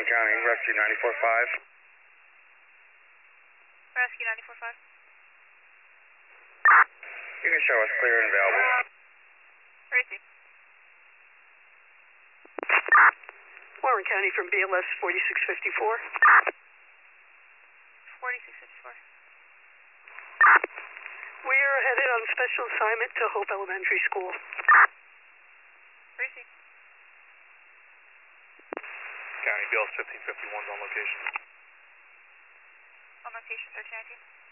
Warren County, Rescue 94.5. Rescue 94.5. You can show us clear and available. Received. Warren County from BLS 4654. 4654. We are headed on special assignment to Hope Elementary School. Received. County BLS 1551 is on location. On location 1319.